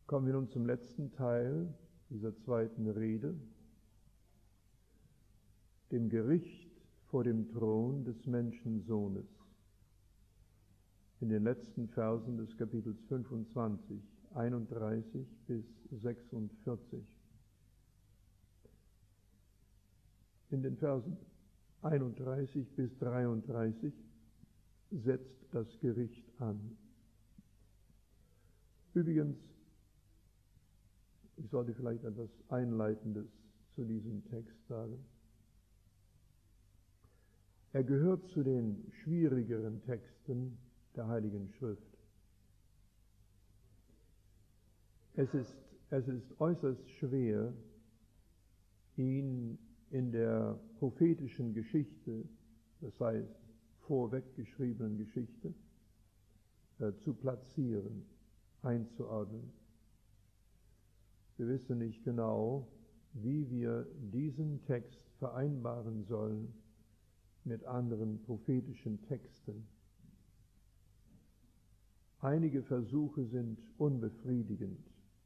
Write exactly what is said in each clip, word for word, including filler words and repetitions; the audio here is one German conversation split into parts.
Kommen wir nun zum letzten Teil dieser zweiten Rede, dem Gericht vor dem Thron des Menschensohnes. In den letzten Versen des Kapitels fünfundzwanzig, einunddreißig bis sechsundvierzig. In den Versen einunddreißig bis dreiunddreißig setzt das Gericht an. Übrigens, ich sollte vielleicht etwas Einleitendes zu diesem Text sagen. Er gehört zu den schwierigeren Texten der Heiligen Schrift. Es ist, es ist äußerst schwer, ihn in der prophetischen Geschichte, das heißt vorweggeschriebenen Geschichte, äh, zu platzieren, einzuordnen. Wir wissen nicht genau, wie wir diesen Text vereinbaren sollen mit anderen prophetischen Texten. Einige Versuche sind unbefriedigend.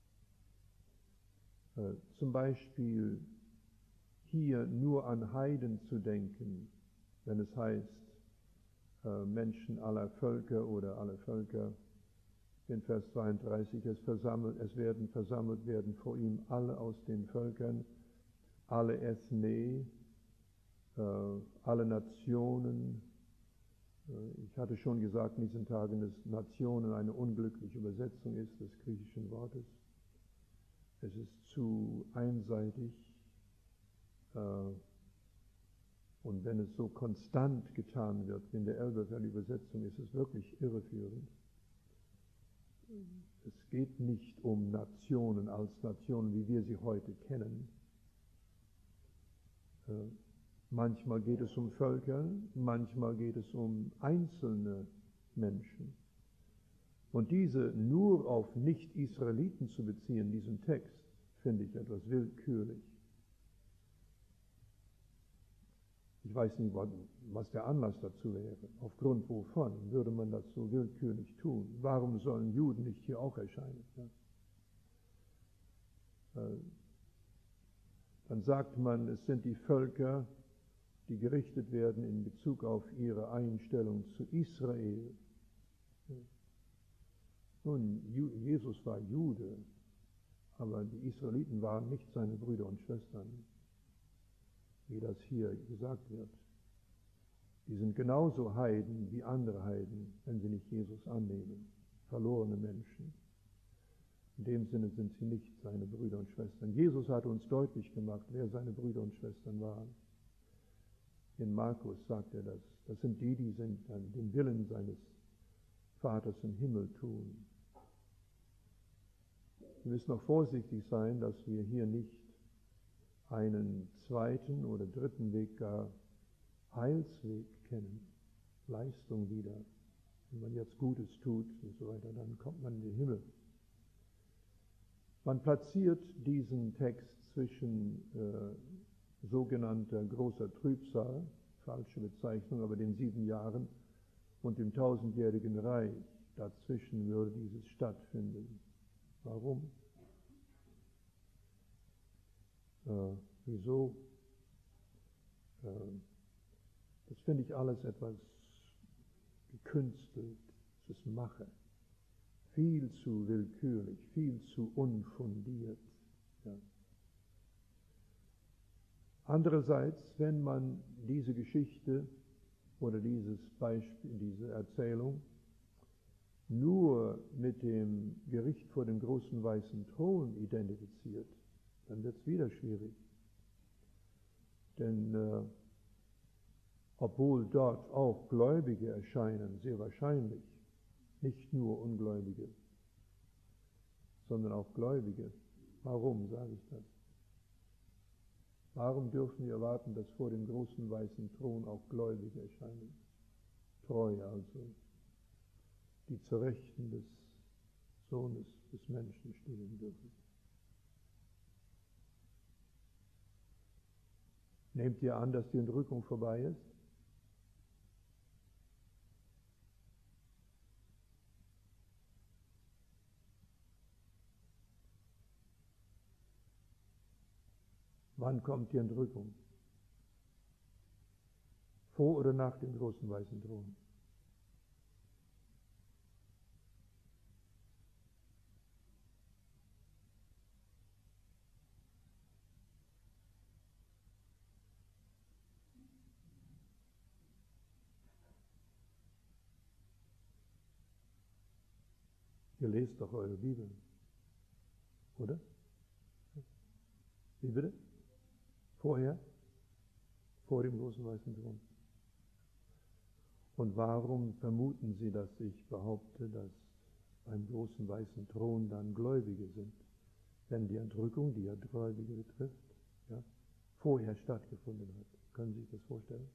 Äh, zum Beispiel hier nur an Heiden zu denken, wenn es heißt, äh, Menschen aller Völker oder alle Völker. In Vers zweiunddreißig, es, versammelt, es werden versammelt werden vor ihm alle aus den Völkern, alle Ethne, äh, alle Nationen. Äh, ich hatte schon gesagt in diesen Tagen, dass Nationen eine unglückliche Übersetzung ist des griechischen Wortes. Es ist zu einseitig. Äh, und wenn es so konstant getan wird, wie in der Elberfelder Übersetzung, ist es wirklich irreführend. Es geht nicht um Nationen als Nationen, wie wir sie heute kennen. Äh, manchmal geht es um Völker, manchmal geht es um einzelne Menschen. Und diese nur auf Nicht-Israeliten zu beziehen, diesen Text, finde ich etwas willkürlich. Ich weiß nicht, was der Anlass dazu wäre. Aufgrund wovon würde man das so willkürlich tun? Warum sollen Juden nicht hier auch erscheinen? Ja? Dann sagt man, es sind die Völker, die gerichtet werden in Bezug auf ihre Einstellung zu Israel. Nun, Jesus war Jude, aber die Israeliten waren nicht seine Brüder und Schwestern, wie das hier gesagt wird. Die sind genauso Heiden wie andere Heiden, wenn sie nicht Jesus annehmen. Verlorene Menschen. In dem Sinne sind sie nicht seine Brüder und Schwestern. Jesus hat uns deutlich gemacht, wer seine Brüder und Schwestern waren. In Markus sagt er das. Das sind die, die sind, den Willen seines Vaters im Himmel tun. Wir müssen auch vorsichtig sein, dass wir hier nicht einen zweiten oder dritten Weg, gar Heilsweg kennen, Leistung wieder. Wenn man jetzt Gutes tut und so weiter, dann kommt man in den Himmel. Man platziert diesen Text zwischen äh, sogenannter großer Trübsal, falsche Bezeichnung, aber den sieben Jahren und dem tausendjährigen Reich. Dazwischen würde dieses stattfinden. Warum? Äh, wieso? Äh, das finde ich alles etwas gekünstelt, es ist Mache. Viel zu willkürlich, viel zu unfundiert. Ja. Andererseits, wenn man diese Geschichte oder dieses Beispiel, diese Erzählung nur mit dem Gericht vor dem großen weißen Thron identifiziert, dann wird es wieder schwierig. Denn äh, obwohl dort auch Gläubige erscheinen, sehr wahrscheinlich, nicht nur Ungläubige, sondern auch Gläubige. Warum sage ich das? Warum dürfen wir erwarten, dass vor dem großen weißen Thron auch Gläubige erscheinen? Treue also, die zur Rechten des Sohnes des Menschen stehen dürfen. Nehmt ihr an, dass die Entrückung vorbei ist? Wann kommt die Entrückung? Vor oder nach dem großen weißen Thron? Ihr lest doch eure Bibel, oder? Wie bitte? Vorher? Vor dem großen weißen Thron. Und warum vermuten Sie, dass ich behaupte, dass beim großen weißen Thron dann Gläubige sind? Wenn die Entrückung, die ja Gläubige betrifft, ja, vorher stattgefunden hat. Können Sie sich das vorstellen?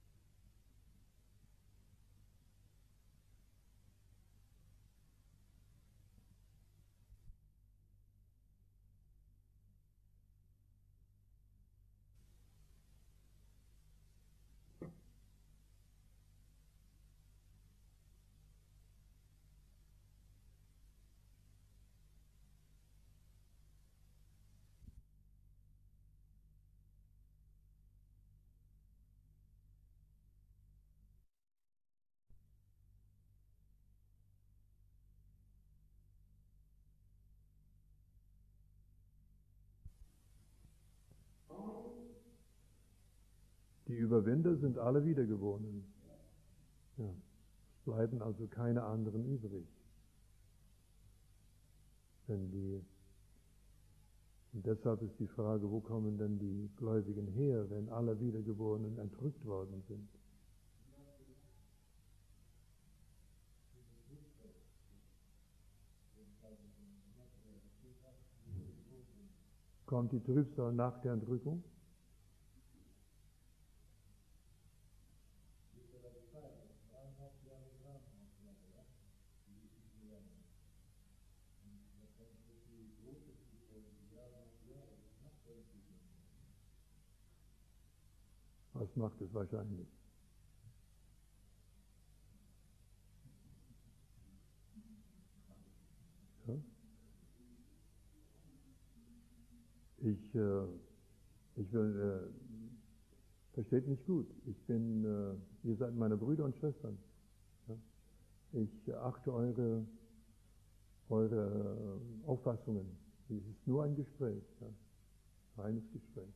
Die Überwinder sind alle Wiedergeborenen. Ja. Es bleiben also keine anderen übrig. Denn die, und deshalb ist die Frage, wo kommen denn die Gläubigen her, wenn alle Wiedergeborenen entrückt worden sind? Kommt die Trübsal nach der Entrückung? Was macht es wahrscheinlich? Ja? Ich, äh, ich will, äh, versteht mich gut, ich bin, äh, ihr seid meine Brüder und Schwestern. Ja? Ich achte eure, eure Auffassungen. Es ist nur ein Gespräch, ja? Reines Gespräch.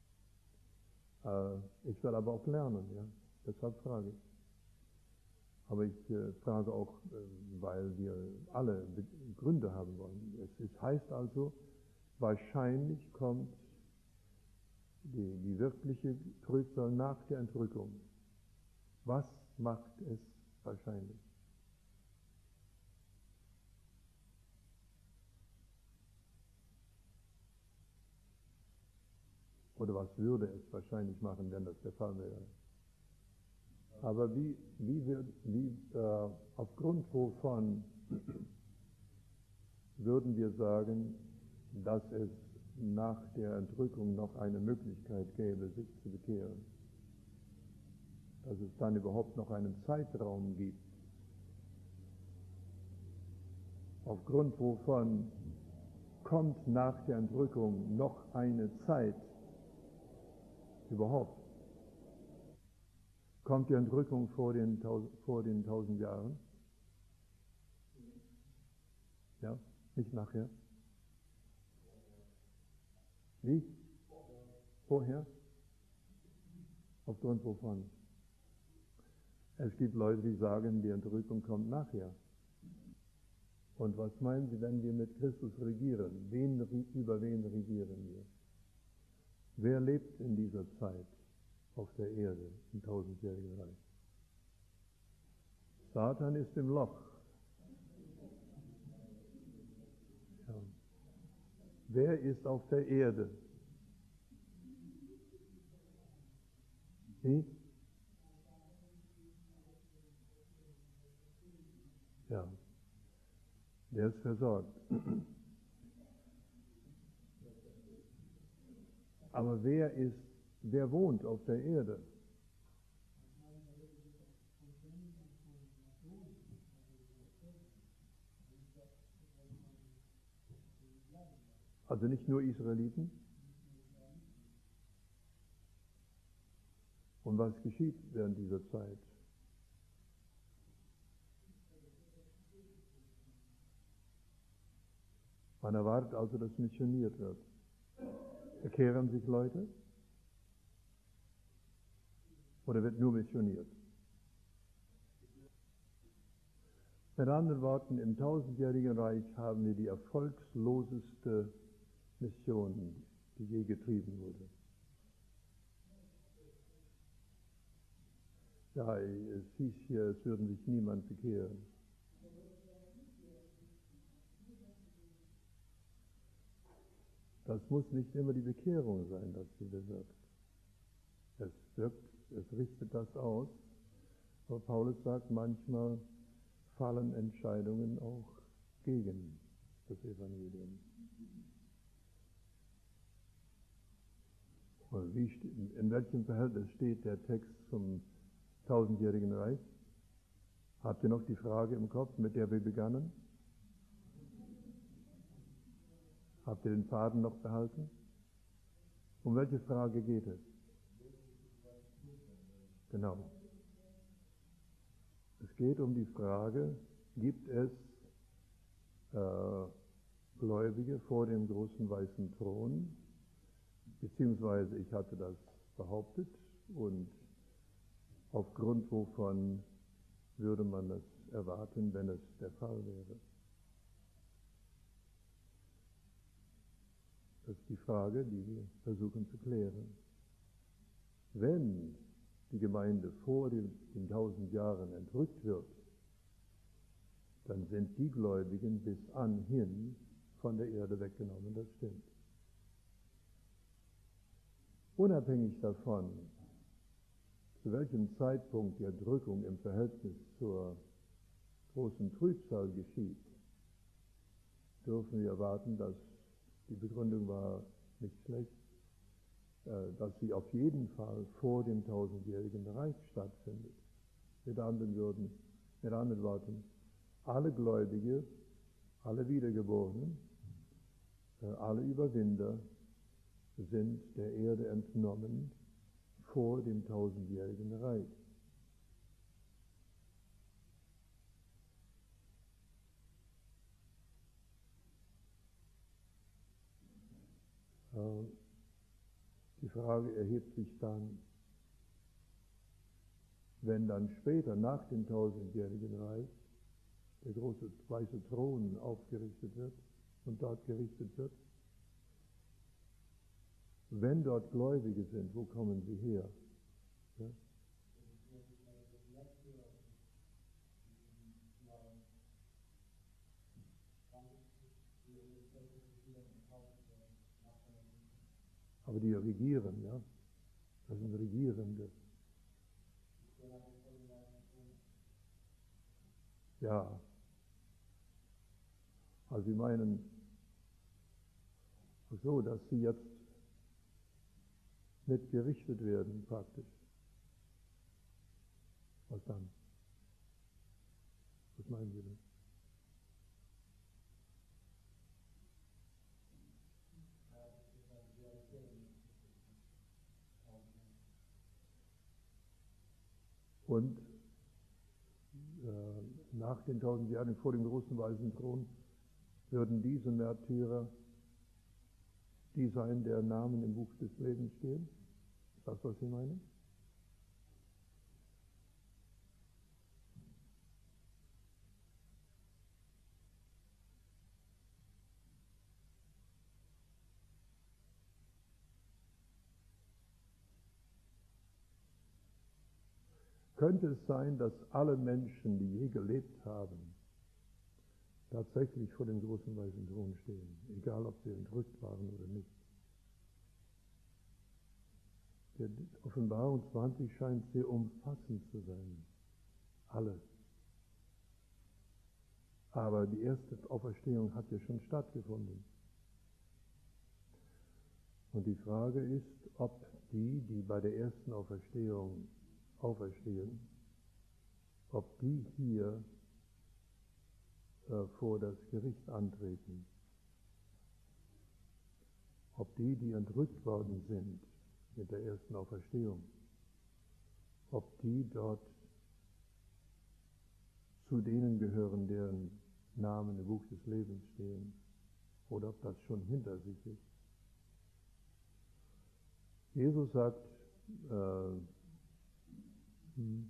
Äh, ich will aber auch lernen, ja? Deshalb frage ich. Aber ich äh, frage auch, äh, weil wir alle Be Gründe haben wollen. Es, es heißt also, wahrscheinlich kommt die, die wirkliche Trübsal nach der Entrückung. Was macht es wahrscheinlich? Oder was würde es wahrscheinlich machen, wenn das der Fall wäre? Aber wie, wie wird, wie, äh, aufgrund wovon würden wir sagen, dass es nach der Entrückung noch eine Möglichkeit gäbe, sich zu bekehren? Dass es dann überhaupt noch einen Zeitraum gibt, aufgrund wovon kommt nach der Entrückung noch eine Zeit überhaupt? Kommt die Entrückung vor den, vor den tausend Jahren? Ja, nicht nachher. Wie? Vorher? Aufgrund wovon? Es gibt Leute, die sagen, die Entrückung kommt nachher. Und was meinen Sie, wenn wir mit Christus regieren? Wen, über wen regieren wir? Wer lebt in dieser Zeit auf der Erde, im tausendjährigen Reich? Satan ist im Loch. Ja. Wer ist auf der Erde? Wie? Ja. Der ist versorgt. Aber wer ist, wer wohnt auf der Erde? Also nicht nur Israeliten? Und was geschieht während dieser Zeit? Man erwartet also, dass missioniert wird. Bekehren sich Leute? Oder wird nur missioniert? Mit anderen Worten, im tausendjährigen Reich haben wir die erfolgsloseste Mission, die je getrieben wurde. Ja, es hieß hier, es würden sich niemand bekehren. Das muss nicht immer die Bekehrung sein, dass sie bewirkt. Es wirkt, es richtet das aus. Aber Paulus sagt, manchmal fallen Entscheidungen auch gegen das Evangelium. Und wie, in welchem Verhältnis steht der Text zum tausendjährigen Reich? Habt ihr noch die Frage im Kopf, mit der wir begannen? Habt ihr den Faden noch behalten? Um welche Frage geht es? Genau. Es geht um die Frage, gibt es äh, Gläubige vor dem großen weißen Thron? Beziehungsweise ich hatte das behauptet und aufgrund wovon würde man das erwarten, wenn es der Fall wäre? Das ist die Frage, die wir versuchen zu klären. Wenn die Gemeinde vor den, den tausend Jahren entrückt wird, dann sind die Gläubigen bis anhin von der Erde weggenommen, das stimmt. Unabhängig davon, zu welchem Zeitpunkt die Entrückung im Verhältnis zur großen Trübsal geschieht, dürfen wir erwarten, dass die Begründung war nicht schlecht, dass sie auf jeden Fall vor dem tausendjährigen Reich stattfindet. Mit anderen Worten, mit anderen Worten, alle Gläubige, alle Wiedergeborenen, alle Überwinder sind der Erde entnommen vor dem tausendjährigen Reich. Die Frage erhebt sich dann, wenn dann später nach dem tausendjährigen Reich der große weiße Thron aufgerichtet wird und dort gerichtet wird, wenn dort Gläubige sind, wo kommen sie her? Ja? Aber die regieren, ja? Das sind Regierende. Ja. Also Sie meinen so, dass sie jetzt mitgerichtet werden praktisch. Was dann? Was meinen Sie denn? Und äh, nach den tausend Jahren vor dem großen weißen Thron würden diese Märtyrer die sein, deren Namen im Buch des Lebens stehen? Ist das, was Sie meinen? Könnte es sein, dass alle Menschen, die je gelebt haben, tatsächlich vor dem großen weißen Thron stehen, egal ob sie entrückt waren oder nicht? Die Offenbarung zwanzig scheint sehr umfassend zu sein. Alle. Aber die erste Auferstehung hat ja schon stattgefunden. Und die Frage ist, ob die, die bei der ersten Auferstehung auferstehen, ob die hier äh, vor das Gericht antreten. Ob die, die entrückt worden sind mit der ersten Auferstehung, ob die dort zu denen gehören, deren Namen im Buch des Lebens stehen, oder ob das schon hinter sich ist. Jesus sagt, äh, hm,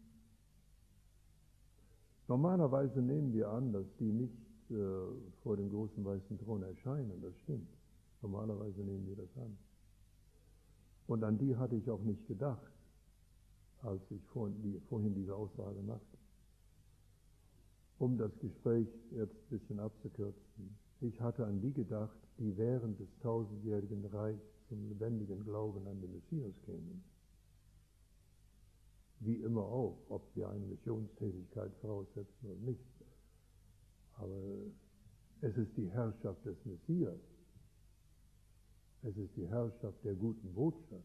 normalerweise nehmen wir an, dass die nicht äh, vor dem großen weißen Thron erscheinen, das stimmt. Normalerweise nehmen wir das an. Und an die hatte ich auch nicht gedacht, als ich vorhin, die, vorhin diese Aussage machte. Um das Gespräch jetzt ein bisschen abzukürzen. Ich hatte an die gedacht, die während des tausendjährigen Reichs zum lebendigen Glauben an den Messias kämen. Wie immer auch, ob wir eine Missionstätigkeit voraussetzen oder nicht. Aber es ist die Herrschaft des Messias. Es ist die Herrschaft der guten Botschaft.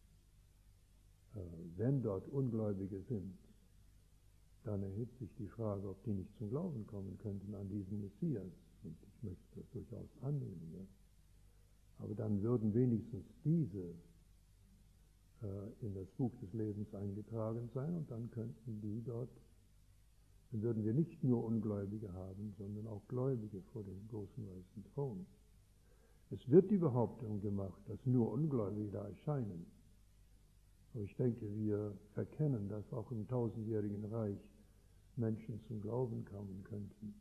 Wenn dort Ungläubige sind, dann erhebt sich die Frage, ob die nicht zum Glauben kommen könnten an diesen Messias. Und ich möchte das durchaus annehmen. Ja. Aber dann würden wenigstens diese äh, in das Buch des Lebens eingetragen sein und dann könnten die dort, dann würden wir nicht nur Ungläubige haben, sondern auch Gläubige vor dem großen weißen Thron. Es wird die Behauptung gemacht, dass nur Ungläubige da erscheinen. Aber ich denke, wir verkennen, dass auch im tausendjährigen Reich Menschen zum Glauben kommen könnten.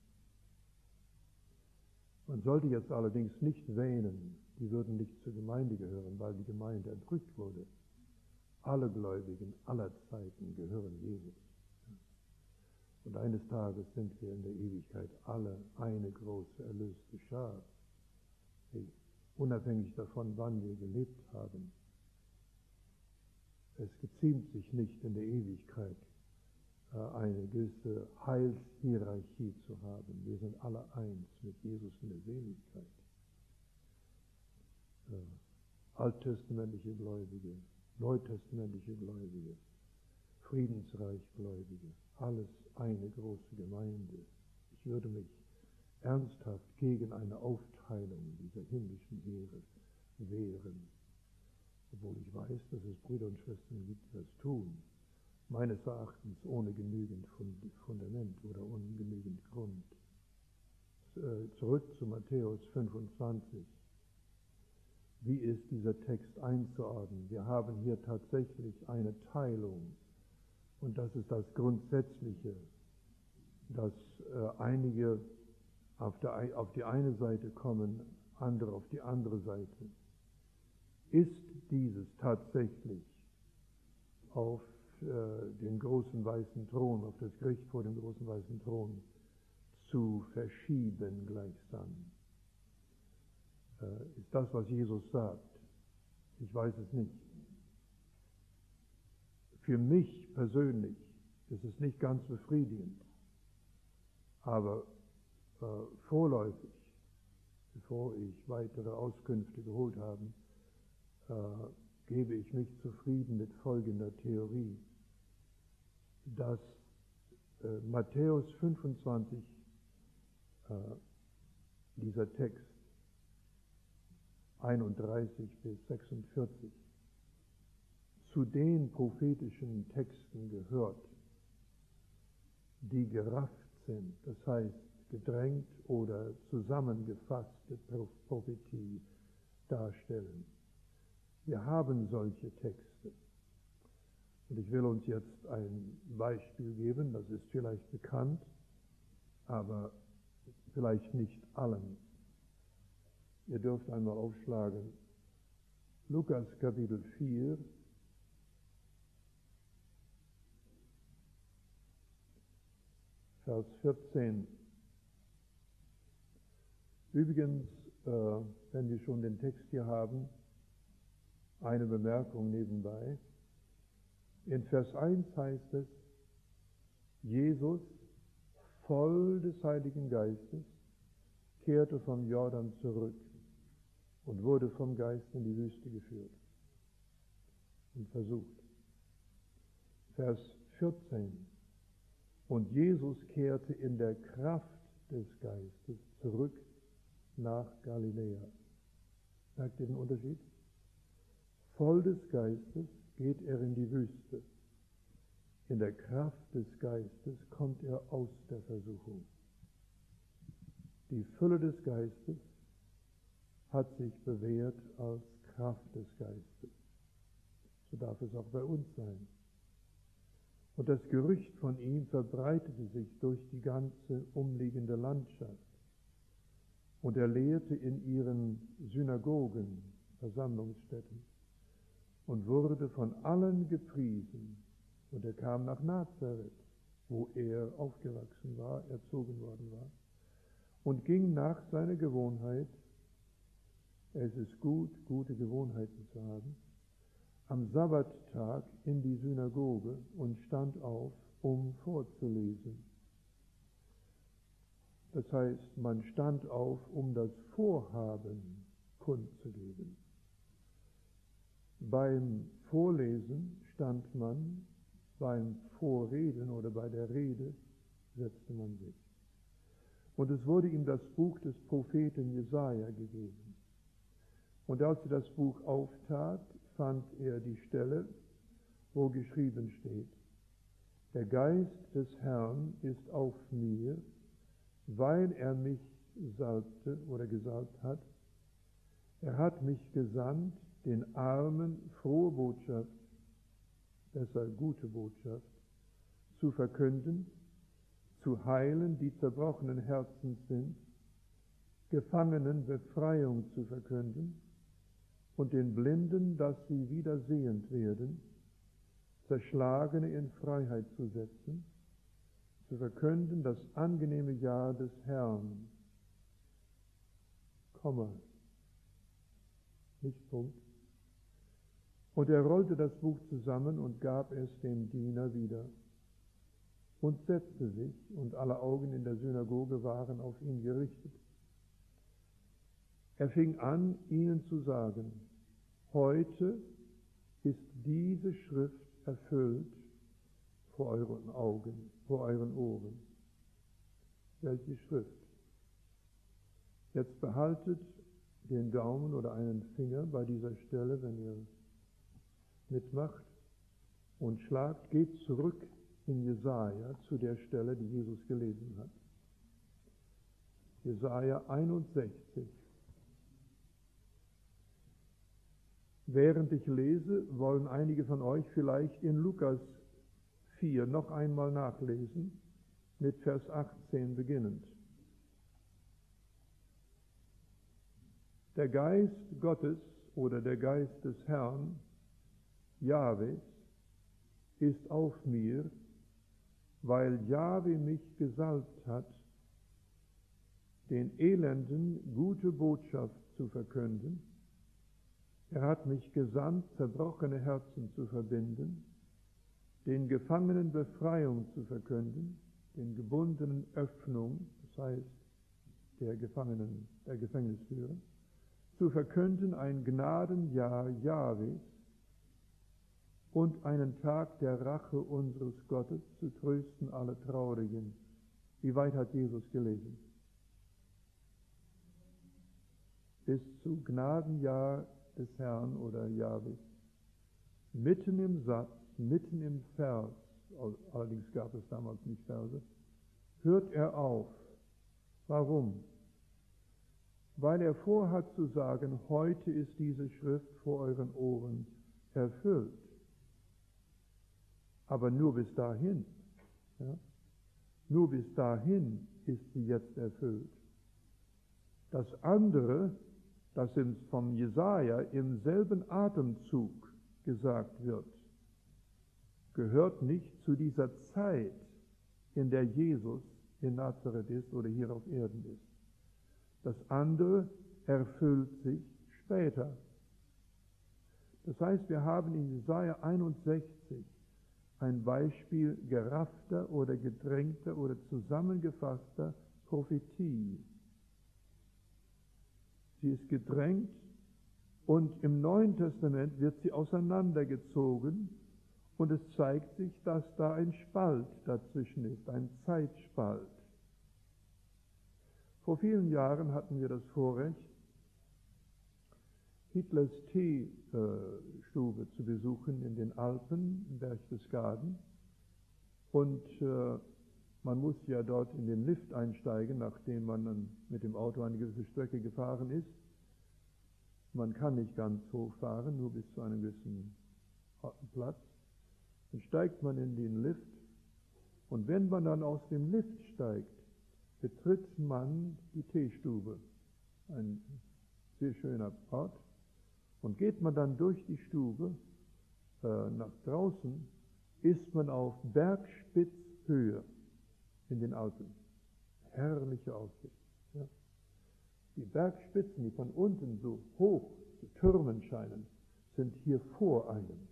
Man sollte jetzt allerdings nicht wähnen, die würden nicht zur Gemeinde gehören, weil die Gemeinde entrückt wurde. Alle Gläubigen aller Zeiten gehören Jesus. Und eines Tages sind wir in der Ewigkeit alle eine große erlöste Schar, unabhängig davon, wann wir gelebt haben. Es geziemt sich nicht in der Ewigkeit, eine gewisse Heilshierarchie zu haben. Wir sind alle eins mit Jesus in der Seligkeit. Alttestamentliche Gläubige, neutestamentliche Gläubige, Friedensreichgläubige, alles eine große Gemeinde. Ich würde mich ernsthaft gegen eine Aufteilung dieser himmlischen Heere wehren, obwohl ich weiß, dass es Brüder und Schwestern gibt, die das tun. Meines Erachtens ohne genügend Fundament oder ohne genügend Grund. Zurück zu Matthäus fünfundzwanzig. Wie ist dieser Text einzuordnen? Wir haben hier tatsächlich eine Teilung und das ist das Grundsätzliche, dass äh, einige auf, der, auf die eine Seite kommen, andere auf die andere Seite. Ist dieses tatsächlich auf den großen weißen Thron, auf das Gericht vor dem großen weißen Thron zu verschieben gleichsam? Äh, ist das, was Jesus sagt? Ich weiß es nicht. Für mich persönlich ist es nicht ganz befriedigend, aber äh, vorläufig, bevor ich weitere Auskünfte geholt habe, äh, gebe ich mich zufrieden mit folgender Theorie, dass äh, Matthäus fünfundzwanzig, äh, dieser Text einunddreißig bis sechsundvierzig, zu den prophetischen Texten gehört, die gerafft sind, das heißt gedrängt oder zusammengefasste Prophetie darstellen. Wir haben solche Texte. Und ich will uns jetzt ein Beispiel geben, das ist vielleicht bekannt, aber vielleicht nicht allen. Ihr dürft einmal aufschlagen. Lukas Kapitel vier. Vers vierzehn. Übrigens, äh, wenn wir schon den Text hier haben, eine Bemerkung nebenbei. In Vers eins heißt es, Jesus, voll des Heiligen Geistes, kehrte vom Jordan zurück und wurde vom Geist in die Wüste geführt und versucht. Vers vierzehn. Und Jesus kehrte in der Kraft des Geistes zurück nach Galiläa. Merkt ihr den Unterschied? Voll des Geistes geht er in die Wüste. in der Kraft des Geistes kommt er aus der Versuchung. Die Fülle des Geistes hat sich bewährt als Kraft des Geistes. So darf es auch bei uns sein. Und das Gerücht von ihm verbreitete sich durch die ganze umliegende Landschaft. Und er lehrte in ihren Synagogen, Versammlungsstätten, und wurde von allen gepriesen. Und er kam nach Nazareth, wo er aufgewachsen war, erzogen worden war, und ging nach seiner Gewohnheit, es ist gut, gute Gewohnheiten zu haben, am Sabbattag in die Synagoge und stand auf, um vorzulesen. Das heißt, man stand auf, um das Vorhaben kundzugeben. Beim Vorlesen stand man, beim Vorreden oder bei der Rede setzte man sich. Und es wurde ihm das Buch des Propheten Jesaja gegeben. Und als er das Buch auftat, fand er die Stelle, wo geschrieben steht: Der Geist des Herrn ist auf mir, weil er mich salbte oder gesalbt hat. Er hat mich gesandt, den Armen frohe Botschaft, besser gute Botschaft, zu verkünden, zu heilen, die zerbrochenen Herzens sind, Gefangenen Befreiung zu verkünden und den Blinden, dass sie wieder sehend werden, Zerschlagene in Freiheit zu setzen, zu verkünden das angenehme Jahr des Herrn. Komma. Nicht Punkt. Und er rollte das Buch zusammen und gab es dem Diener wieder und setzte sich, und alle Augen in der Synagoge waren auf ihn gerichtet. Er fing an, ihnen zu sagen: Heute ist diese Schrift erfüllt vor euren Augen, vor euren Ohren. Welche Schrift? Jetzt behaltet den Daumen oder einen Finger bei dieser Stelle, wenn ihr mitmacht, und schlagt, geht zurück in Jesaja zu der Stelle, die Jesus gelesen hat. Jesaja einundsechzig. Während ich lese, wollen einige von euch vielleicht in Lukas vier noch einmal nachlesen, mit Vers achtzehn beginnend. Der Geist Gottes oder der Geist des Herrn, Jahwes, ist auf mir, weil Jahwe mich gesalbt hat, den Elenden gute Botschaft zu verkünden. Er hat mich gesandt, zerbrochene Herzen zu verbinden, den Gefangenen Befreiung zu verkünden, den Gebundenen Öffnung, das heißt der Gefangenen, der Gefängnisführer, zu verkünden ein Gnadenjahr Jahwes und einen Tag der Rache unseres Gottes, zu trösten alle Traurigen. Wie weit hat Jesus gelesen? Bis zu Gnadenjahr des Herrn oder Jahwes. Mitten im Satz, mitten im Vers, allerdings gab es damals nicht Verse, hört er auf. Warum? Weil er vorhat zu sagen, heute ist diese Schrift vor euren Ohren erfüllt. Aber nur bis dahin. Ja? Nur bis dahin ist sie jetzt erfüllt. Das andere, das uns vom Jesaja im selben Atemzug gesagt wird, gehört nicht zu dieser Zeit, in der Jesus in Nazareth ist oder hier auf Erden ist. Das andere erfüllt sich später. Das heißt, wir haben in Jesaja einundsechzig ein Beispiel geraffter oder gedrängter oder zusammengefasster Prophetie. Sie ist gedrängt und im Neuen Testament wird sie auseinandergezogen und es zeigt sich, dass da ein Spalt dazwischen ist, ein Zeitspalt. Vor vielen Jahren hatten wir das Vorrecht, Hitlers Teestube zu besuchen in den Alpen, in Berchtesgaden. Und äh, man muss ja dort in den Lift einsteigen, nachdem man dann mit dem Auto eine gewisse Strecke gefahren ist. Man kann nicht ganz hochfahren, nur bis zu einem gewissen Platz. Dann steigt man in den Lift und wenn man dann aus dem Lift steigt, betritt man die Teestube, ein sehr schöner Ort, und geht man dann durch die Stube äh, nach draußen, ist man auf Bergspitzhöhe in den Alpen. Herrliche Aussicht. Ja. Die Bergspitzen, die von unten so hoch zu türmen scheinen, sind hier vor einem.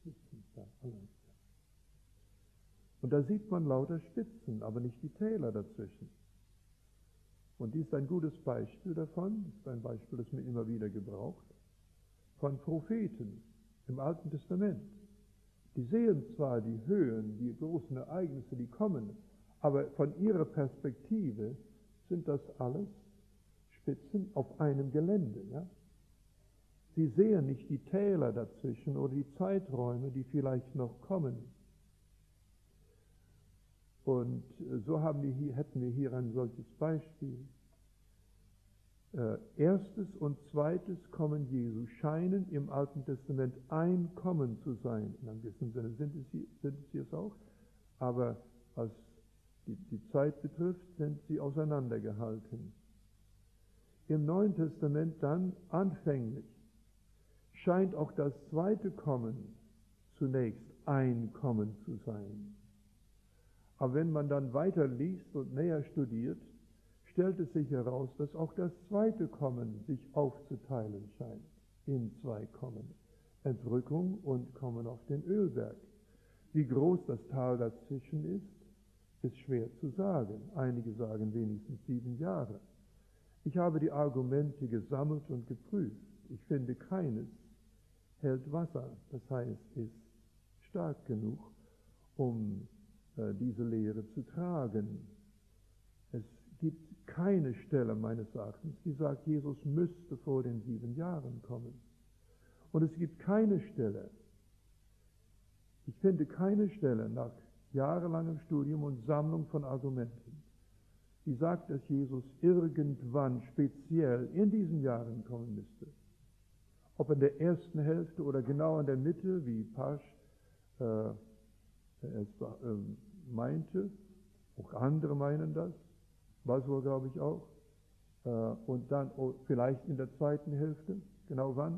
Und da sieht man lauter Spitzen, aber nicht die Täler dazwischen. Und dies ist ein gutes Beispiel davon, das ist ein Beispiel, das man immer wieder gebraucht, von Propheten im Alten Testament. Die sehen zwar die Höhen, die großen Ereignisse, die kommen, aber von ihrer Perspektive sind das alles Spitzen auf einem Gelände. Ja? Sie sehen nicht die Täler dazwischen oder die Zeiträume, die vielleicht noch kommen. Und so haben wir hier, hätten wir hier ein solches Beispiel. Äh, erstes und zweites Kommen Jesu scheinen im Alten Testament ein Kommen zu sein. In einem gewissen Sinne sind es, hier, sind es hier es auch, aber was die, die Zeit betrifft, sind sie auseinandergehalten. Im Neuen Testament dann anfänglich scheint auch das zweite Kommen zunächst ein Kommen zu sein. Aber wenn man dann weiter liest und näher studiert, stellt es sich heraus, dass auch das zweite Kommen sich aufzuteilen scheint in zwei Kommen. Entrückung und Kommen auf den Ölberg. Wie groß das Tal dazwischen ist, ist schwer zu sagen. Einige sagen wenigstens sieben Jahre. Ich habe die Argumente gesammelt und geprüft. Ich finde, keines hält Wasser, das heißt, ist stark genug, um äh, diese Lehre zu tragen. Es gibt keine Stelle meines Erachtens, die sagt, Jesus müsste vor den sieben Jahren kommen. Und es gibt keine Stelle, ich finde keine Stelle nach jahrelangem Studium und Sammlung von Argumenten, die sagt, dass Jesus irgendwann speziell in diesen Jahren kommen müsste. Ob in der ersten Hälfte oder genau in der Mitte, wie Pasch äh, es äh, meinte, auch andere meinen das, Basur glaube ich auch, äh, und dann oh, vielleicht in der zweiten Hälfte, genau wann.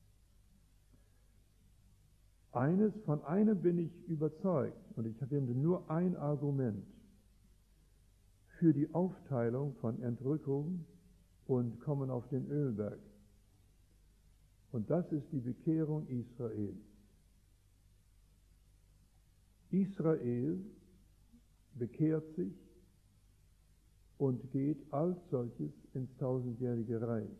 Eines, von einem bin ich überzeugt, und ich habe nur ein Argument für die Aufteilung von Entrückung und Kommen auf den Ölberg. Und das ist die Bekehrung Israels. Israel bekehrt sich und geht als solches ins tausendjährige Reich.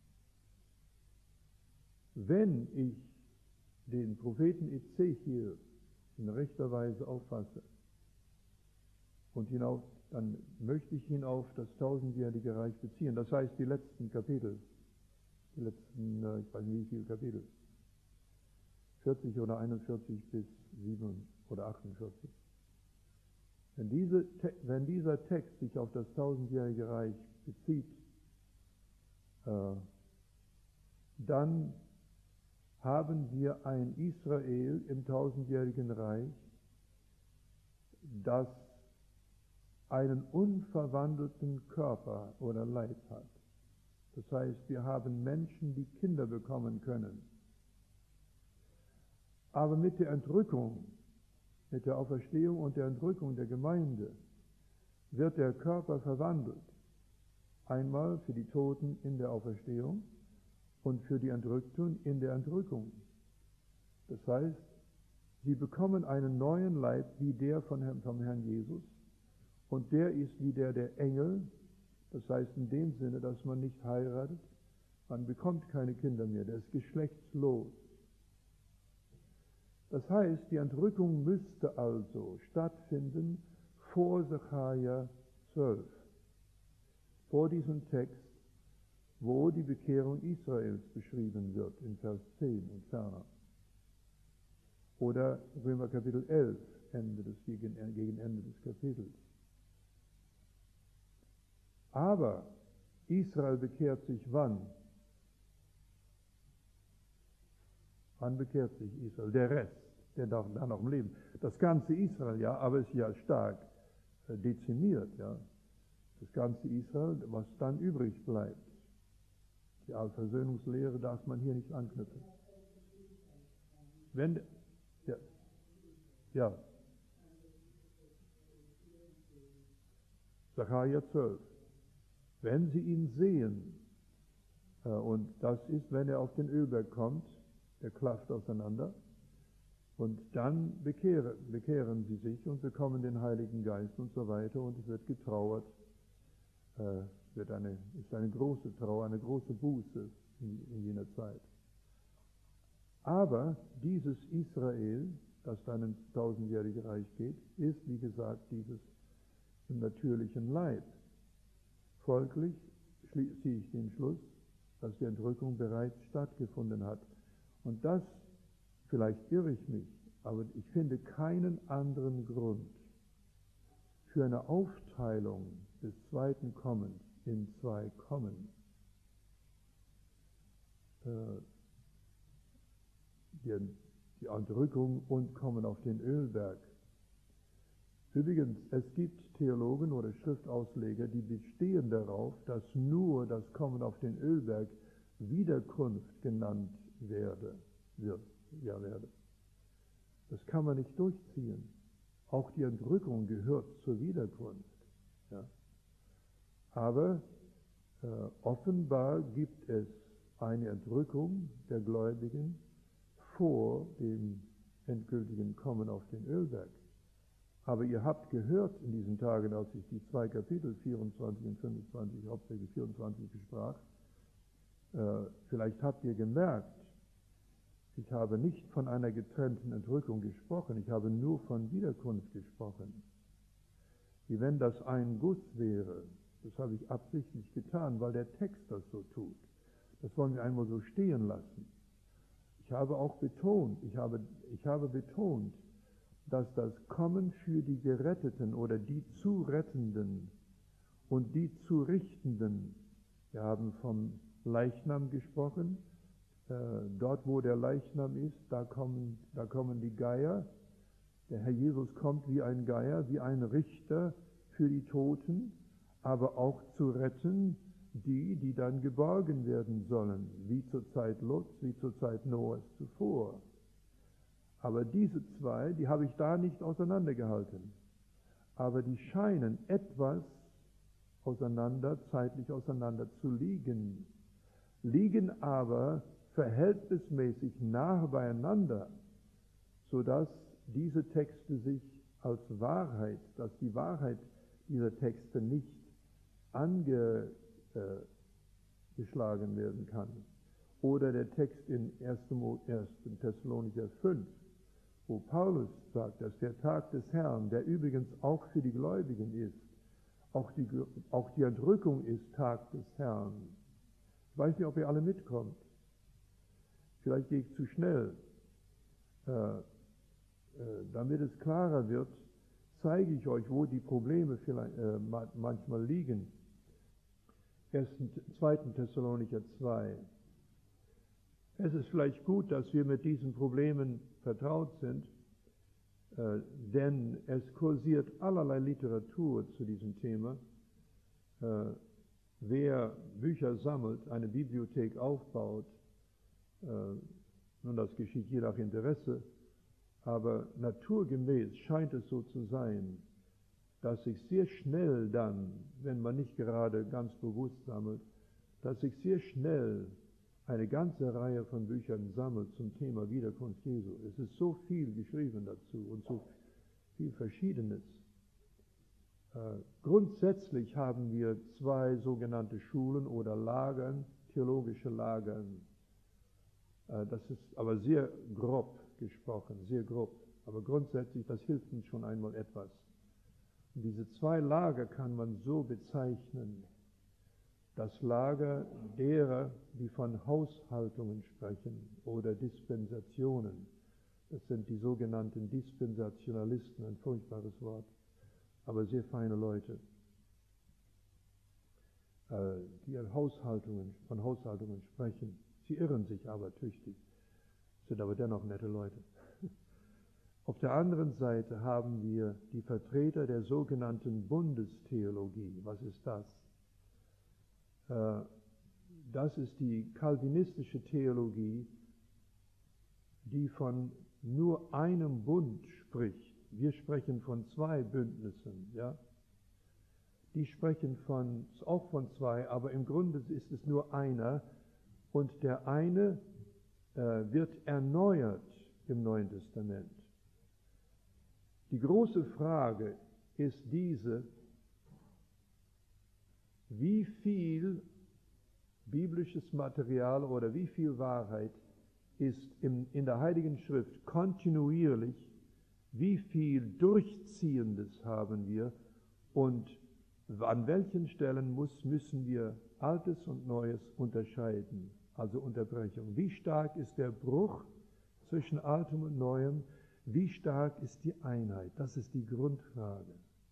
Wenn ich den Propheten Ezechiel in rechter Weise auffasse und ihn auf, dann möchte ich ihn auf das tausendjährige Reich beziehen. Das heißt, die letzten Kapitel, die letzten, ich weiß nicht wie viele Kapitel, vierzig oder einundvierzig bis sieben oder achtundvierzig. Wenn, diese, wenn dieser Text sich auf das tausendjährige Reich bezieht, äh, dann haben wir ein Israel im tausendjährigen Reich, das einen unverwandelten Körper oder Leib hat. Das heißt, wir haben Menschen, die Kinder bekommen können. Aber mit der Entrückung, mit der Auferstehung und der Entrückung der Gemeinde wird der Körper verwandelt. Einmal für die Toten in der Auferstehung und für die Entrückten in der Entrückung. Das heißt, sie bekommen einen neuen Leib wie der von Herrn, vom Herrn Jesus, und der ist wie der der Engel, das heißt in dem Sinne, dass man nicht heiratet, man bekommt keine Kinder mehr, der ist geschlechtslos. Das heißt, die Entrückung müsste also stattfinden vor Sacharja zwölf, vor diesem Text, wo die Bekehrung Israels beschrieben wird, in Vers zehn und ferner. Oder Römer Kapitel elf, Ende des, gegen, gegen Ende des Kapitels. Aber Israel bekehrt sich wann? Wann bekehrt sich Israel? Der Rest, der darf dann noch im Leben. Das ganze Israel, ja, aber ist ja stark äh, dezimiert, ja. Das ganze Israel, was dann übrig bleibt. Die Allversöhnungslehre darf man hier nicht anknüpfen. Wenn, ja, ja. Sacharja zwölf. Wenn sie ihn sehen, äh, und das ist, wenn er auf den Ölberg kommt, der klafft auseinander, und dann bekehren, bekehren sie sich und bekommen den Heiligen Geist und so weiter, und es wird getrauert, äh, wird eine, ist eine große Trauer, eine große Buße in, in jener Zeit. Aber dieses Israel, das dann ins tausendjährige Reich geht, ist, wie gesagt, dieses im natürlichen Leib. Folglich ziehe ich den Schluss, dass die Entrückung bereits stattgefunden hat. Und das, vielleicht irre ich mich, aber ich finde keinen anderen Grund für eine Aufteilung des zweiten Kommens in zwei Kommen. Äh, die, die Entrückung und Kommen auf den Ölberg. Übrigens, es gibt Theologen oder Schriftausleger, die bestehen darauf, dass nur das Kommen auf den Ölberg Wiederkunft genannt werde, wird, ja werde. Das kann man nicht durchziehen. Auch die Entrückung gehört zur Wiederkunft. Ja. Aber äh, offenbar gibt es eine Entrückung der Gläubigen vor dem endgültigen Kommen auf den Ölberg. Aber ihr habt gehört in diesen Tagen, als ich die zwei Kapitel vierundzwanzig und fünfundzwanzig, hauptsächlich vierundzwanzig besprach, äh, vielleicht habt ihr gemerkt, ich habe nicht von einer getrennten Entrückung gesprochen, ich habe nur von Wiederkunft gesprochen. Wie wenn das ein Guss wäre. Das habe ich absichtlich getan, weil der Text das so tut. Das wollen wir einmal so stehen lassen. Ich habe auch betont, ich habe, ich habe betont, dass das Kommen für die Geretteten oder die zu Rettenden und die zu Richtenden, wir haben vom Leichnam gesprochen, äh, dort wo der Leichnam ist, da kommen, da kommen die Geier, der Herr Jesus kommt wie ein Geier, wie ein Richter für die Toten, aber auch zu retten die, die dann geborgen werden sollen, wie zur Zeit Lots, wie zur Zeit Noahs zuvor. Aber diese zwei, die habe ich da nicht auseinandergehalten. Aber die scheinen etwas auseinander, zeitlich auseinander zu liegen, liegen aber verhältnismäßig nah beieinander, sodass diese Texte sich als Wahrheit, dass die Wahrheit dieser Texte nicht angeschlagen werden kann. Oder der Text in ersten Thessalonicher fünf, wo Paulus sagt, dass der Tag des Herrn, der übrigens auch für die Gläubigen ist, auch die, auch die Entrückung ist Tag des Herrn. Ich weiß nicht, ob ihr alle mitkommt. Vielleicht gehe ich zu schnell. Äh, äh, damit es klarer wird, zeige ich euch, wo die Probleme vielleicht, äh, manchmal liegen. ersten, zweiten Thessalonicher zwei. Es ist vielleicht gut, dass wir mit diesen Problemen vertraut sind, äh, denn es kursiert allerlei Literatur zu diesem Thema. Äh, wer Bücher sammelt, eine Bibliothek aufbaut, äh, nun das geschieht je nach Interesse, aber naturgemäß scheint es so zu sein, dass sich sehr schnell dann, wenn man nicht gerade ganz bewusst sammelt, dass sich sehr schnell eine ganze Reihe von Büchern sammelt zum Thema Wiederkunft Jesu. Es ist so viel geschrieben dazu und so viel Verschiedenes. Äh, grundsätzlich haben wir zwei sogenannte Schulen oder Lagern, theologische Lagern. Äh, das ist aber sehr grob gesprochen, sehr grob. Aber grundsätzlich, das hilft uns schon einmal etwas. Und diese zwei Lager kann man so bezeichnen. Das Lager derer, die von Haushaltungen sprechen oder Dispensationen. Das sind die sogenannten Dispensationalisten, ein furchtbares Wort, aber sehr feine Leute, die an Haushaltungen, von Haushaltungen sprechen. Sie irren sich aber tüchtig, sind aber dennoch nette Leute. Auf der anderen Seite haben wir die Vertreter der sogenannten Bundestheologie. Was ist das? Das ist die calvinistische Theologie, die von nur einem Bund spricht. Wir sprechen von zwei Bündnissen, ja. Die sprechen von, auch von zwei, aber im Grunde ist es nur einer. Und der eine äh, wird erneuert im Neuen Testament. Die große Frage ist diese: Wie viel biblisches Material oder wie viel Wahrheit ist in, in der Heiligen Schrift kontinuierlich, wie viel Durchziehendes haben wir und an welchen Stellen muss, müssen wir Altes und Neues unterscheiden, also Unterbrechung. Wie stark ist der Bruch zwischen Altem und Neuem? Wie stark ist die Einheit? Das ist die Grundfrage.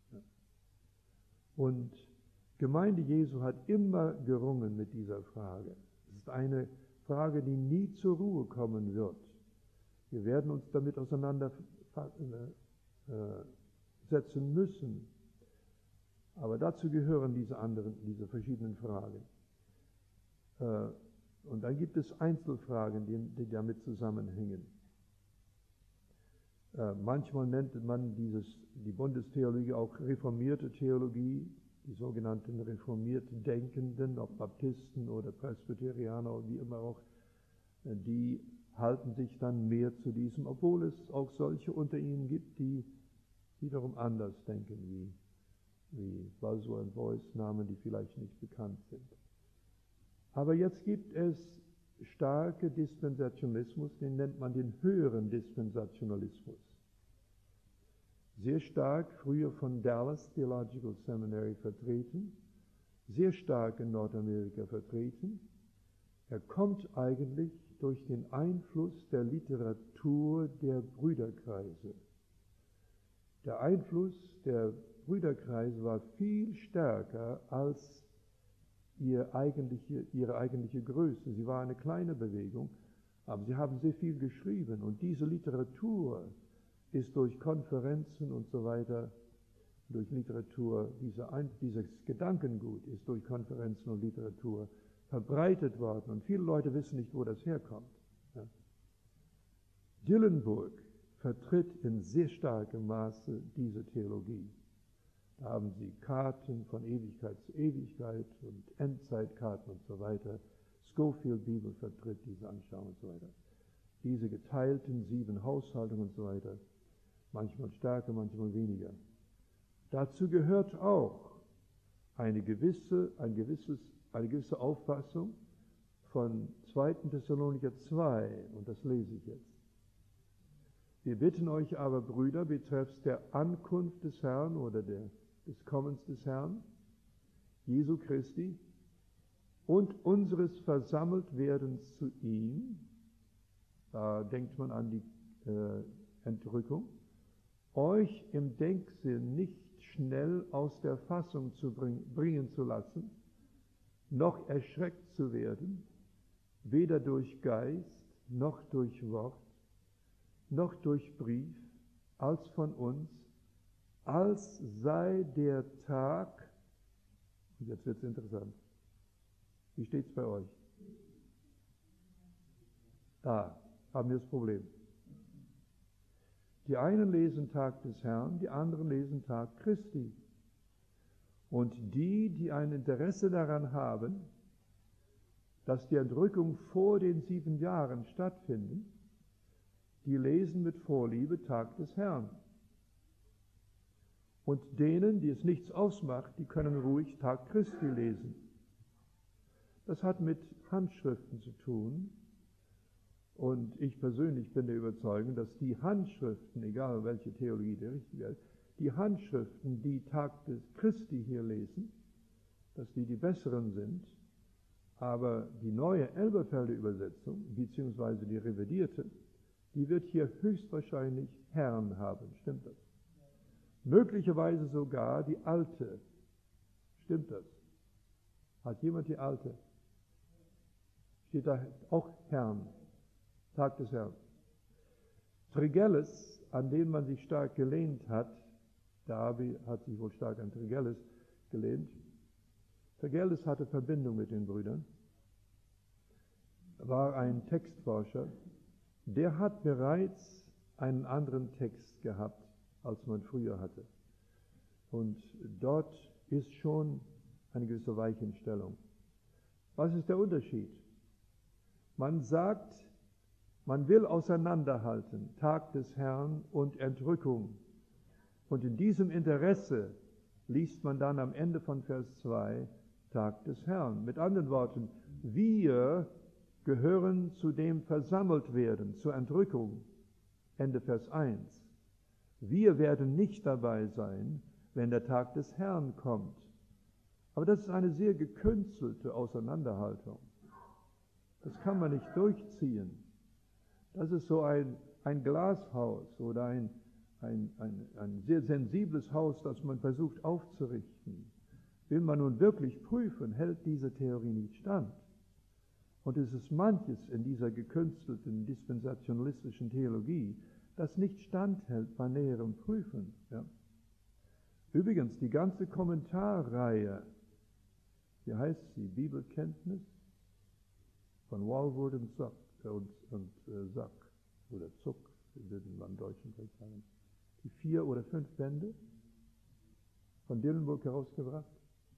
Und Gemeinde Jesu hat immer gerungen mit dieser Frage. Es ist eine Frage, die nie zur Ruhe kommen wird. Wir werden uns damit auseinandersetzen müssen. Aber dazu gehören diese anderen, diese verschiedenen Fragen. Und dann gibt es Einzelfragen, die, die damit zusammenhängen. Manchmal nennt man dieses, die Bundestheologie auch reformierte Theologie, die sogenannten reformiert Denkenden, ob Baptisten oder Presbyterianer oder wie immer auch, die halten sich dann mehr zu diesem, obwohl es auch solche unter ihnen gibt, die wiederum anders denken, wie, wie Boswell und Boyce, Namen, die vielleicht nicht bekannt sind. Aber jetzt gibt es starke Dispensationalismus, den nennt man den höheren Dispensationalismus. Sehr stark früher von Dallas Theological Seminary vertreten, sehr stark in Nordamerika vertreten. Er kommt eigentlich durch den Einfluss der Literatur der Brüderkreise. Der Einfluss der Brüderkreise war viel stärker als ihr eigentliche, ihre eigentliche Größe. Sie war eine kleine Bewegung, aber sie haben sehr viel geschrieben. Und diese Literatur ist durch Konferenzen und so weiter, durch Literatur, diese Ein dieses Gedankengut ist durch Konferenzen und Literatur verbreitet worden. Und viele Leute wissen nicht, wo das herkommt. Ja. Dillenburg vertritt in sehr starkem Maße diese Theologie. Da haben Sie Karten von Ewigkeit zu Ewigkeit und Endzeitkarten und so weiter. Scofield Bibel vertritt diese Anschauung und so weiter. Diese geteilten sieben Haushaltungen und so weiter. Manchmal stärker, manchmal weniger. Dazu gehört auch eine gewisse, ein gewisses, eine gewisse Auffassung von zweiten Thessalonicher zwei, und das lese ich jetzt. Wir bitten euch aber, Brüder, betreffs der Ankunft des Herrn oder der, des Kommens des Herrn, Jesu Christi, und unseres Versammeltwerdens zu ihm, da denkt man an die äh, Entrückung, euch im Denksinn nicht schnell aus der Fassung zu bring, bringen zu lassen, noch erschreckt zu werden, weder durch Geist, noch durch Wort, noch durch Brief, als von uns, als sei der Tag, und jetzt wird es interessant, wie steht es bei euch? Da haben wir das Problem. Die einen lesen Tag des Herrn, die anderen lesen Tag Christi. Und die, die ein Interesse daran haben, dass die Entrückung vor den sieben Jahren stattfindet, die lesen mit Vorliebe Tag des Herrn. Und denen, die es nichts ausmacht, die können ruhig Tag Christi lesen. Das hat mit Handschriften zu tun. Und ich persönlich bin der Überzeugung, dass die Handschriften, egal welche Theologie der richtige ist, die Handschriften, die Tag des Christi hier lesen, dass die die besseren sind, aber die neue Elberfelder Übersetzung, beziehungsweise die revidierte, die wird hier höchstwahrscheinlich Herrn haben. Stimmt das? Möglicherweise sogar die alte. Stimmt das? Hat jemand die alte? Steht da auch Herrn? Tag des Herrn. Trigelles, an den man sich stark gelehnt hat, der Abi hat sich wohl stark an Trigelles gelehnt. Trigelles hatte Verbindung mit den Brüdern, war ein Textforscher, der hat bereits einen anderen Text gehabt, als man früher hatte. Und dort ist schon eine gewisse Weichenstellung. Was ist der Unterschied? Man sagt, man will auseinanderhalten, Tag des Herrn und Entrückung. Und in diesem Interesse liest man dann am Ende von Vers zwei, Tag des Herrn. Mit anderen Worten, wir gehören zu dem versammelt werden, zur Entrückung. Ende Vers eins. Wir werden nicht dabei sein, wenn der Tag des Herrn kommt. Aber das ist eine sehr gekünstelte Auseinanderhaltung. Das kann man nicht durchziehen. Das ist so ein, ein Glashaus oder ein, ein, ein, ein sehr sensibles Haus, das man versucht aufzurichten. Will man nun wirklich prüfen, hält diese Theorie nicht stand. Und es ist manches in dieser gekünstelten, dispensationalistischen Theologie, das nicht standhält bei näherem Prüfen. Ja. Übrigens, die ganze Kommentarreihe, wie heißt sie, Bibelkenntnis von Walwood und Sack, und, und äh, Sack oder Zuck, würden wir im Deutschen vielleicht sagen, die vier oder fünf Bände von Dillenburg herausgebracht.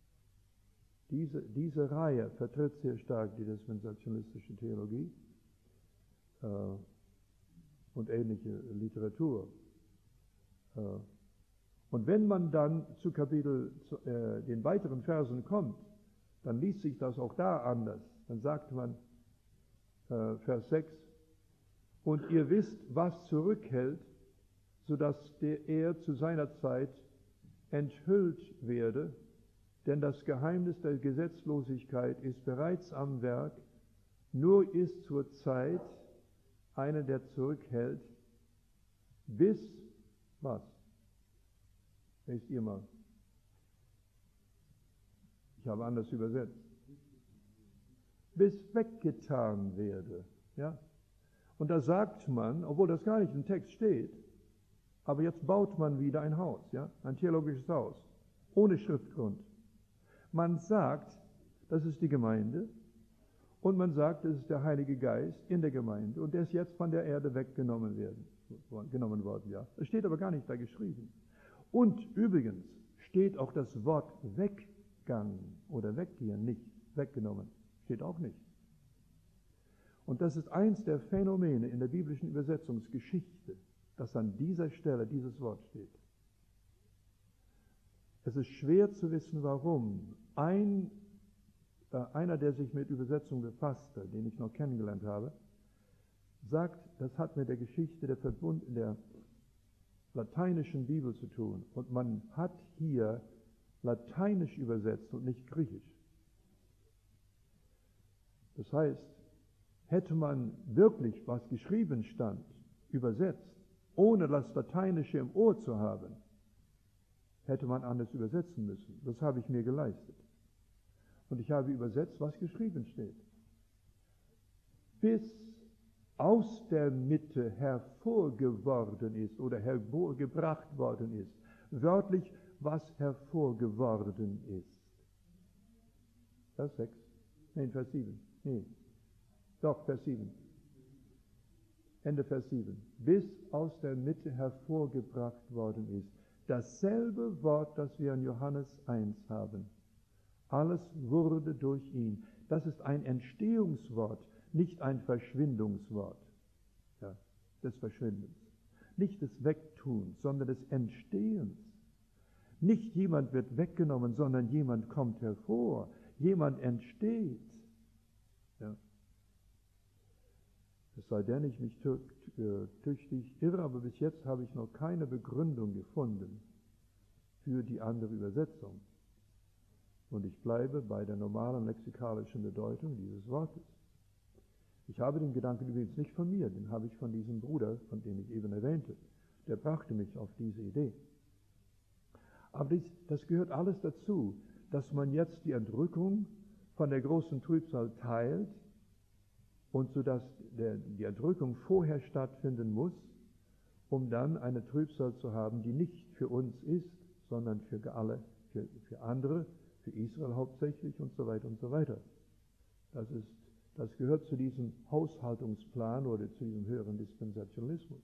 Diese, diese Reihe vertritt sehr stark die dispensationalistische Theologie äh, und ähnliche Literatur. Äh, und wenn man dann zu Kapitel, zu, äh, den weiteren Versen kommt, dann liest sich das auch da anders. Dann sagt man, äh, Vers sechs, und ihr wisst, was zurückhält, sodass der er zu seiner Zeit enthüllt werde, denn das Geheimnis der Gesetzlosigkeit ist bereits am Werk, nur ist zur Zeit einer, der zurückhält, bis, was? Lest ihr mal. Ich habe anders übersetzt. Bis weggetan werde. Ja? Und da sagt man, obwohl das gar nicht im Text steht, aber jetzt baut man wieder ein Haus, ja? Ein theologisches Haus, ohne Schriftgrund. Man sagt, das ist die Gemeinde, und man sagt, das ist der Heilige Geist in der Gemeinde, und der ist jetzt von der Erde weggenommen werden, genommen worden, ja. Das steht aber gar nicht da geschrieben. Und übrigens steht auch das Wort Weggang oder Weggehen nicht, weggenommen, steht auch nicht. Und das ist eins der Phänomene in der biblischen Übersetzungsgeschichte, dass an dieser Stelle dieses Wort steht. Es ist schwer zu wissen, warum. Ein, äh, einer, der sich mit Übersetzung befasste, den ich noch kennengelernt habe, sagt, das hat mit der Geschichte der Verbund der lateinischen Bibel zu tun. Und man hat hier lateinisch übersetzt und nicht griechisch. Das heißt, hätte man wirklich, was geschrieben stand, übersetzt, ohne das Lateinische im Ohr zu haben, hätte man anders übersetzen müssen. Das habe ich mir geleistet. Und ich habe übersetzt, was geschrieben steht. Bis aus der Mitte hervorgeworden ist oder hervorgebracht worden ist. Wörtlich, was hervorgeworden ist. Vers sechs. Nein, Vers sieben. Nee. Doch, Vers sieben. Ende Vers sieben. Bis aus der Mitte hervorgebracht worden ist. Dasselbe Wort, das wir in Johannes eins haben. Alles wurde durch ihn. Das ist ein Entstehungswort, nicht ein Verschwindungswort, ja, des Verschwindens. Nicht des Wegtuns, sondern des Entstehens. Nicht jemand wird weggenommen, sondern jemand kommt hervor. Jemand entsteht. Ja. Es sei denn, ich mich tüchtig irre, aber bis jetzt habe ich noch keine Begründung gefunden für die andere Übersetzung. Und ich bleibe bei der normalen lexikalischen Bedeutung dieses Wortes. Ich habe den Gedanken übrigens nicht von mir, den habe ich von diesem Bruder, von dem ich eben erwähnte. Der brachte mich auf diese Idee. Aber dies, das gehört alles dazu, dass man jetzt die Entrückung von der großen Trübsal teilt und so dass der, die Entrückung vorher stattfinden muss, um dann eine Trübsal zu haben, die nicht für uns ist, sondern für alle, für, für andere, für Israel hauptsächlich und so weiter und so weiter. Das ist, das gehört zu diesem Haushaltungsplan oder zu diesem höheren Dispensationalismus.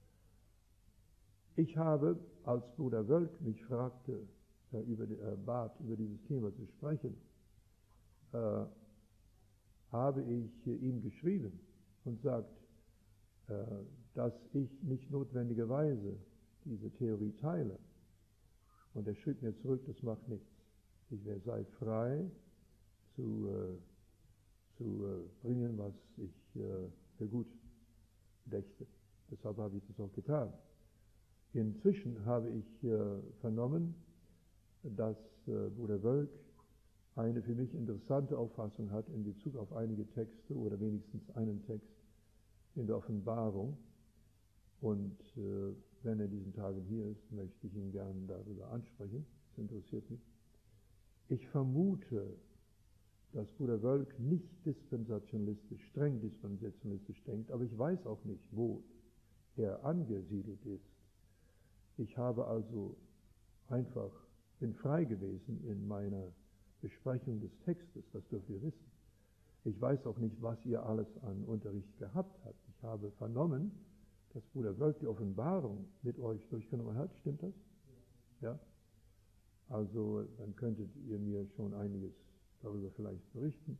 Ich habe, als Bruder Wölk mich fragte, äh, über die, äh, bat, über dieses Thema zu sprechen, äh, habe ich äh, ihm geschrieben und sagt, äh, dass ich nicht notwendigerweise diese Theorie teile. Und er schrieb mir zurück, das macht nichts. Ich sei frei zu, äh, zu äh, bringen, was ich äh, für gut dächte. Deshalb habe ich das auch getan. Inzwischen habe ich äh, vernommen, dass äh, Bruder Wölk eine für mich interessante Auffassung hat in Bezug auf einige Texte oder wenigstens einen Text in der Offenbarung. Und äh, wenn er diesen Tagen hier ist, möchte ich ihn gerne darüber ansprechen. Das interessiert mich. Ich vermute, dass Bruder Wölk nicht dispensationalistisch, streng dispensationalistisch denkt, aber ich weiß auch nicht, wo er angesiedelt ist. Ich habe also einfach, bin frei gewesen in meiner Besprechung des Textes, das dürft ihr wissen. Ich weiß auch nicht, was ihr alles an Unterricht gehabt habt. Ich habe vernommen, dass Bruder Wölk die Offenbarung mit euch durchgenommen hat. Stimmt das? Ja? Also dann könntet ihr mir schon einiges darüber vielleicht berichten.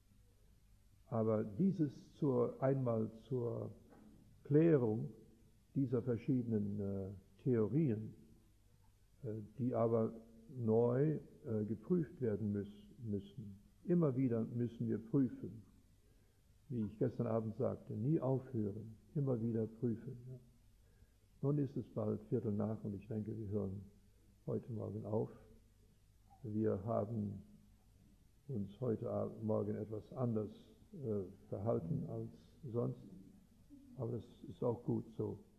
Aber dieses zur, einmal zur Klärung dieser verschiedenen äh, Theorien, äh, die aber neu äh, geprüft werden müß, müssen. Immer wieder müssen wir prüfen. Wie ich gestern Abend sagte, nie aufhören, immer wieder prüfen. Ja. Nun ist es bald Viertel nach und ich denke, wir hören heute Morgen auf. Wir haben uns heute Morgen etwas anders äh, verhalten als sonst, aber das ist auch gut so.